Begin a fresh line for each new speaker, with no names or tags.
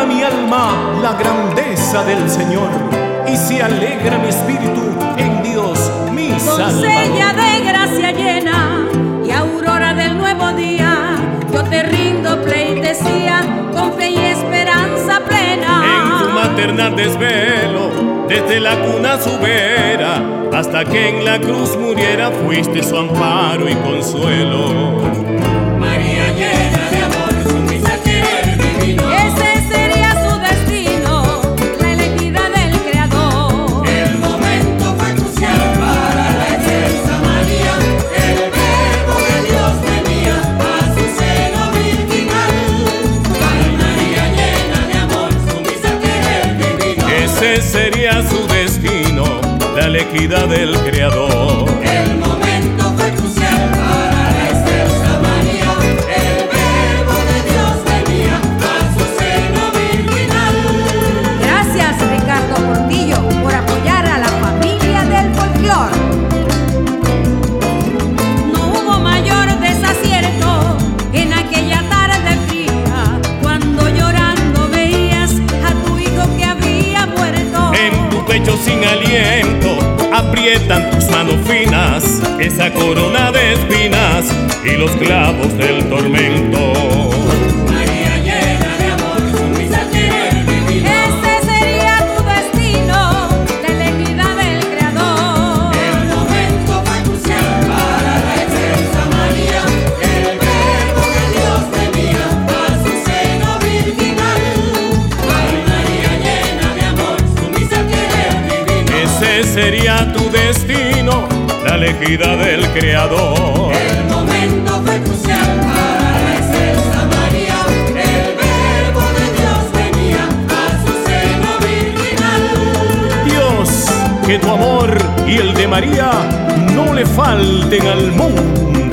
proclama mi alma la grandeza del Señor, y se alegra mi espíritu en Dios mi Salvador.
Doncella de gracia llena y aurora del nuevo día, yo te rindo pleitesía con fe y esperanza plena.
En tu maternal desvelo, desde la cuna su vera, hasta que en la cruz muriera, fuiste su amparo y consuelo.
María llena de amor, sumisa querer divino.
Ese sería su destino, la elegida del Creador.
El momento fue crucial para la excelsa María. El verbo de Dios venía a su seno virginal. Ay, María llena de amor, sumisa querer divino.
Ese sería su destino, la elegida del Creador.
El momento fue crucial para la excelsa María. El verbo de Dios venía a su seno virginal.
Gracias, Ricardo Portillo, por apoyar a la familia del folclore. No hubo mayor desacierto en aquella tarde fría, cuando llorando veías a tu hijo que había muerto.
En tu pecho sin aliento aprietan tus manos finas esa corona de espinas y los clavos del tormento.
María llena de amor, sumisa querer divino.
Ese sería tu destino, la elegida del Creador.
El momento fue crucial para la excelsa María. El verbo de Dios venía a su seno virginal. Ay, María llena de amor, sumisa querer divino.
Ese sería tu destino, la elegida del Creador.
El momento fue crucial para la excelsa María. El verbo de Dios venía a su seno virginal.
Dios, que tu amor y el de María no le falten al mundo.